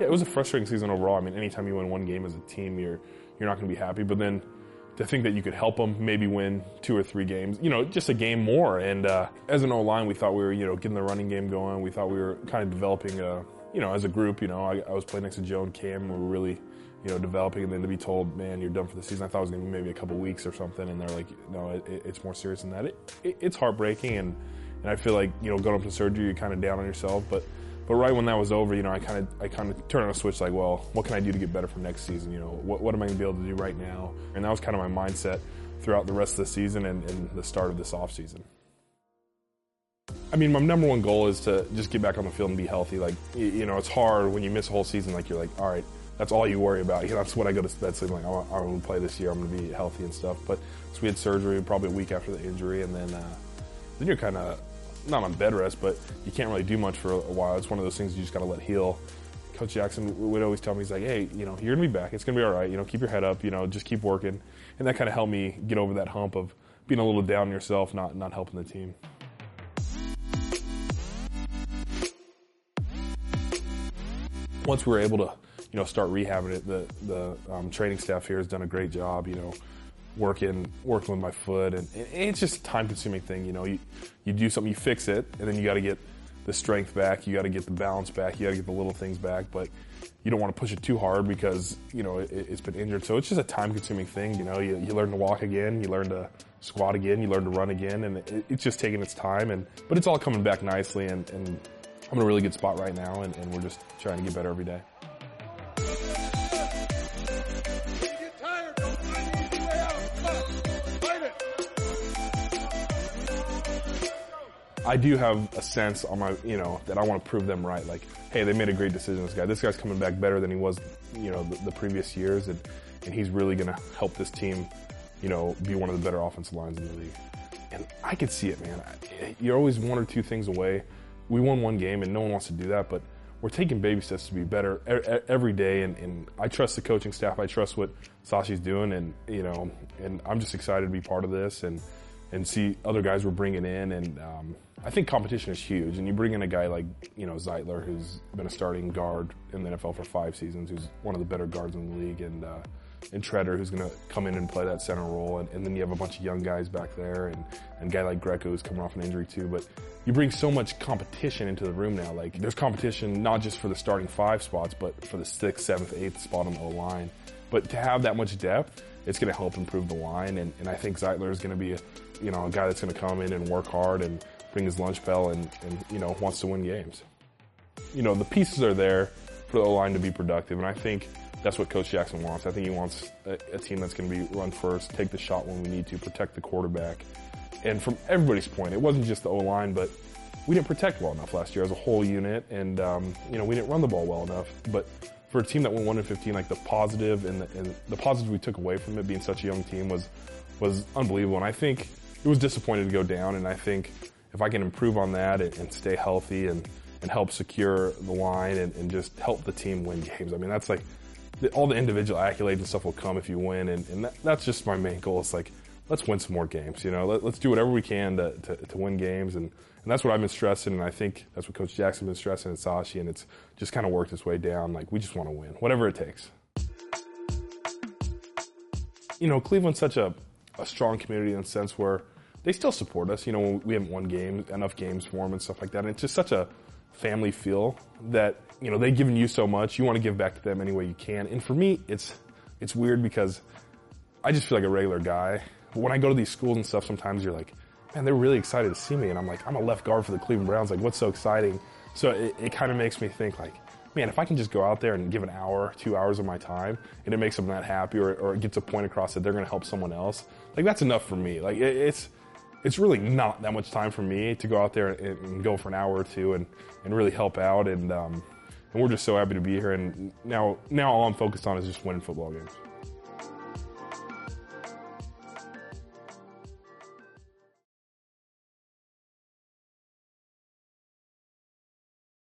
Yeah, it was a frustrating season overall. I mean, anytime you win one game as a team, you're not going to be happy. But then to think that you could help them maybe win 2 or 3 games, just a game more. And as an O-line, we thought we were, getting the running game going. We thought we were kind of developing, as a group. I was playing next to Joe and Cam. We were really, developing. And then to be told, man, you're done for the season. I thought it was going to be maybe a couple weeks or something. And they're like, no, it's more serious than that. It's heartbreaking. And I feel like, going up to surgery, you're kind of down on yourself. But right when that was over, I kind of turned on a switch like, well, what can I do to get better for next season? What am I going to be able to do right now? And that was kind of my mindset throughout the rest of the season and the start of this off season. I mean, my number one goal is to just get back on the field and be healthy. Like, it's hard when you miss a whole season. Like, you're like, all right, that's all you worry about. That's what I go to bed sleeping like, I'm going to play this year. I'm going to be healthy and stuff. But so we had surgery probably a week after the injury, and then you're kind of not on bed rest, but you can't really do much for a while. It's one of those things you just got to let heal. Coach Jackson would always tell me, he's like, hey, you're going to be back. It's going to be all right. Keep your head up. Just keep working. And that kind of helped me get over that hump of being a little down on yourself, not helping the team. Once we were able to, start rehabbing it, the training staff here has done a great job, working with my foot, and it's just a time-consuming thing. You do something, you fix it, and then you got to get the strength back, you got to get the balance back, you got to get the little things back, but you don't want to push it too hard because it's been injured. So it's just a time-consuming thing. You learn to walk again, you learn to squat again, you learn to run again, and it's just taking its time. But it's all coming back nicely, and I'm in a really good spot right now, and we're just trying to get better every day. I do have a sense on my, that I want to prove them right. Like, hey, they made a great decision, this guy's coming back better than he was, the previous years, and he's really going to help this team, be one of the better offensive lines in the league. And I could see it, man. You're always 1 or 2 things away. We won 1 game, and no one wants to do that, but we're taking baby steps to be better every day, and I trust the coaching staff. I trust what Sashi's doing, and I'm just excited to be part of this and see other guys we're bringing in, and I think competition is huge. And you bring in a guy like Zeitler, who's been a starting guard in the NFL for 5 seasons, who's one of the better guards in the league, and Treader, who's going to come in and play that center role, and then you have a bunch of young guys back there, and a guy like Greco who's coming off an injury too. But you bring so much competition into the room now. Like, there's competition not just for the starting 5 spots, but for the 6th, 7th, 8th spot on the O-line. But to have that much depth, it's going to help improve the line, and I think Zeitler is going to be a guy that's going to come in and work hard and bring his lunch bell and wants to win games. The pieces are there for the O-line to be productive, and I think that's what Coach Jackson wants. I think he wants a team that's going to be run first, take the shot when we need to, protect the quarterback. And from everybody's point, it wasn't just the O-line, but we didn't protect well enough last year as a whole unit, and we didn't run the ball well enough. But for a team that went 1-15, like the positive and the positives we took away from it being such a young team was unbelievable. And I think it was disappointing to go down, and I think if I can improve on that and stay healthy and help secure the line and just help the team win games. I mean, that's like all the individual accolades and stuff will come if you win, and that's just my main goal. It's like, let's win some more games. Let's do whatever we can to win games, and that's what I've been stressing, and I think that's what Coach Jackson's been stressing and Sashi, and it's just kind of worked its way down. Like, we just want to win, whatever it takes. Cleveland's such a strong community in the sense where they still support us. We haven't won enough games for them and stuff like that. And it's just such a family feel that, they've given you so much. You want to give back to them any way you can. And for me, it's weird because I just feel like a regular guy. But when I go to these schools and stuff, sometimes you're like, man, they're really excited to see me. And I'm like, I'm a left guard for the Cleveland Browns. Like, what's so exciting? So it kind of makes me think like, man, if I can just go out there and give an hour, 2 hours of my time, and it makes them that happy, or it gets a point across that they're going to help someone else, like, that's enough for me. Like, it's really not that much time for me to go out there and go for an hour or 2 and really help out. And we're just so happy to be here. And now all I'm focused on is just winning football games.